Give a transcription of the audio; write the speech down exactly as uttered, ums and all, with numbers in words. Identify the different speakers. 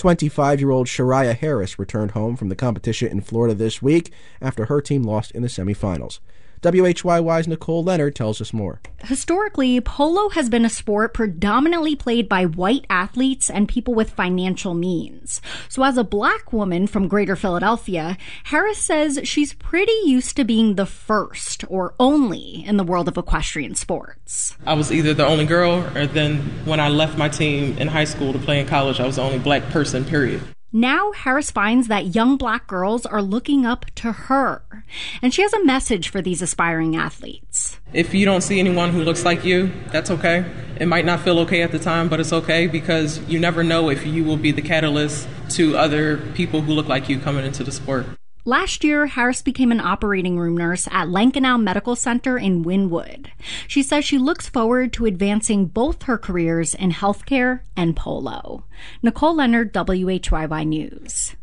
Speaker 1: twenty-five-year-old Shariah Harris returned home from the competition in Florida this week after her team lost in the semifinals. W H Y Y's Nicole Leonard tells us more.
Speaker 2: Historically, polo has been a sport predominantly played by white athletes and people with financial means. So as a black woman from Greater Philadelphia, Harris says she's pretty used to being the first or only in the world of equestrian sports.
Speaker 3: I was either the only girl, or then when I left my team in high school to play in college, I was the only black person, period.
Speaker 2: Now, Harris finds that young black girls are looking up to her. And she has a message for these aspiring athletes.
Speaker 3: If you don't see anyone who looks like you, that's okay. It might not feel okay at the time, but it's okay because you never know if you will be the catalyst to other people who look like you coming into the sport.
Speaker 2: Last year, Harris became an operating room nurse at Lankenau Medical Center in Wynwood. She says she looks forward to advancing both her careers in healthcare and polo. Nicole Leonard, W H Y Y News.